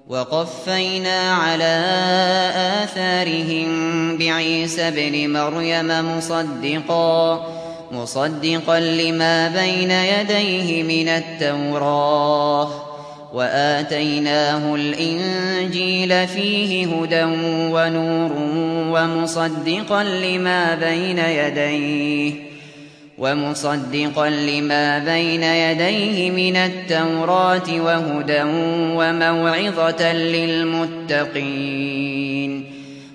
وقفينا على آثارهم بعيسى ابن مريم مصدقا لما بين يديه من التوراة، وآتيناه الإنجيل فيه هدى ونور ومصدقا لما بين يديه من التوراة وهدى وموعظة للمتقين.